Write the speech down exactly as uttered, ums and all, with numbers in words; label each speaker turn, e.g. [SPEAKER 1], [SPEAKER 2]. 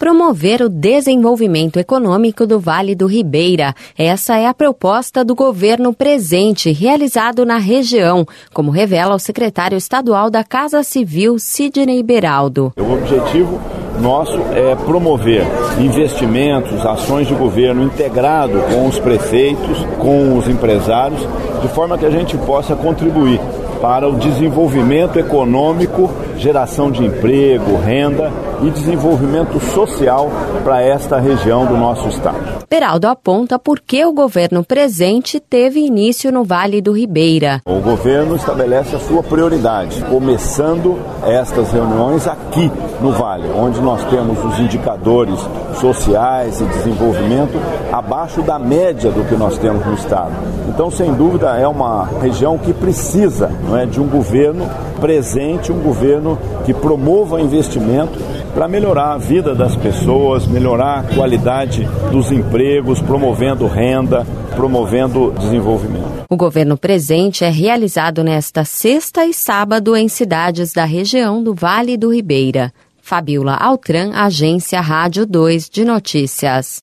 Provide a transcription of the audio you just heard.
[SPEAKER 1] promover o desenvolvimento econômico do Vale do Ribeira. Essa é a proposta do governo presente, realizado na região, como revela o secretário estadual da Casa Civil, Sidney Beraldo.
[SPEAKER 2] O objetivo nosso é promover investimentos, ações de governo integrado com os prefeitos, com os empresários, de forma que a gente possa contribuir para o desenvolvimento econômico, geração de emprego, renda e desenvolvimento social para esta região do nosso estado.
[SPEAKER 1] Beraldo aponta por que o governo presente teve início no Vale do Ribeira.
[SPEAKER 2] O governo estabelece a sua prioridade, começando estas reuniões aqui no Vale, onde nós temos os indicadores sociais e desenvolvimento abaixo da média do que nós temos no estado. Então, sem dúvida, é uma região que precisa, não é, de um governo presente, um governo que promova investimento para melhorar a vida das pessoas, melhorar a qualidade dos empregos, promovendo renda, promovendo desenvolvimento.
[SPEAKER 1] O governo presente é realizado nesta sexta e sábado em cidades da região do Vale do Ribeira. Fabiola Altran, Agência Rádio dois de Notícias.